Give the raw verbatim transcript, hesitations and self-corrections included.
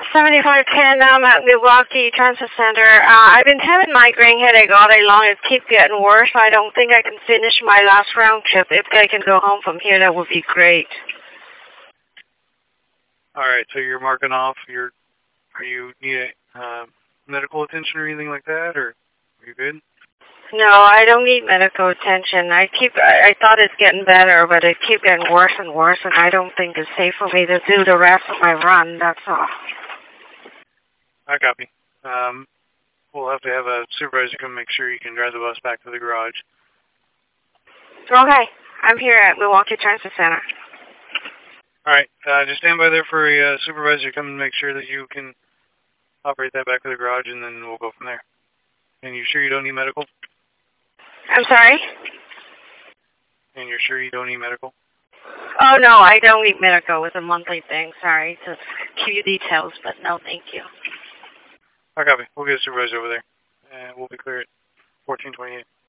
seventy-five ten, I'm at Milwaukee Transit Center. Uh, I've been having migraine headache all day long. It keeps getting worse. I don't think I can finish my last round trip. If I can go home from here, that would be great. All right, so you're marking off. You're, are you need uh, medical attention or anything like that, or are you good? No, I don't need medical attention. I keep. I, I thought it's getting better, but it keeps getting worse and worse, and I don't think it's safe for me to do the rest of my run. That's all. I copy. Um, we'll have to have a supervisor come make sure you can drive the bus back to the garage. Okay, I'm here at Milwaukee Transit Center. All right, uh, just stand by there for a uh, supervisor to come and make sure that you can operate that back to the garage, and then we'll go from there. And you sure you don't need medical? I'm sorry? And you're sure you don't need medical? Oh, no, I don't need medical. It's a monthly thing. Sorry to give you details, but no, thank you. I copy. We'll get a supervisor over there, and we'll be clear at fourteen twenty-eight.